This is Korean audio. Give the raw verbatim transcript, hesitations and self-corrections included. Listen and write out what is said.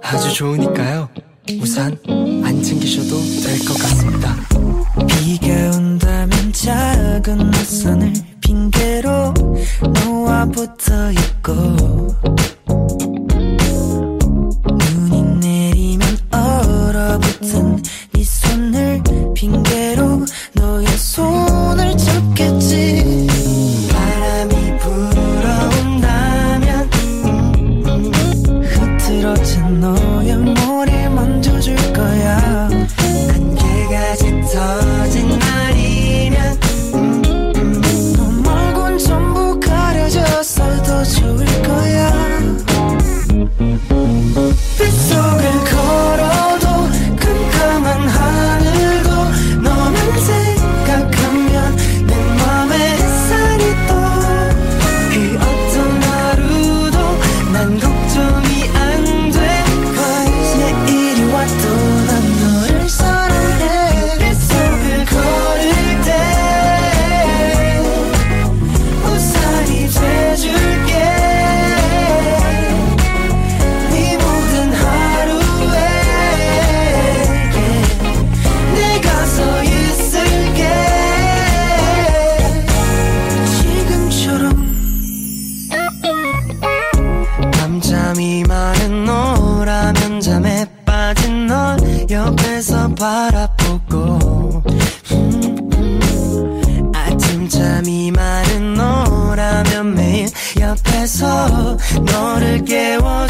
아주 좋으니까요. 우산 안 챙기셔도 될 것 같습니다. 비가 온다면 작은 우산을 핑계로 너와 붙어 있고, 눈이 내리면 얼어붙은 네 손을 핑계로 너의 손을 잡겠지. 바람이 불어온다면 음, 음, 흐트러진 너의 머리를 만져줄 거야. 안개가 짙어진 날이면 음, 음, 너 말곤 전부 가려져서 더 좋을 거야. 빗속을 걸어도 깜깜한 하늘도 너만 생각하면 내 맘에 햇살이 떠. 그 어떤 하루도 난 걱정이 안 돼. Cause 내일이 와도 난 너를 사랑해. 빗속을 걸을 때 우산이 돼줄게. 네 모든 하루에 내가 서 있을게. 지금처럼 밤잠이 많은 너라면 잠에 빠진 널 옆에서 바라보고, 음, 음. 아침잠이 많은 너라면 매일 옆에서 너를 깨워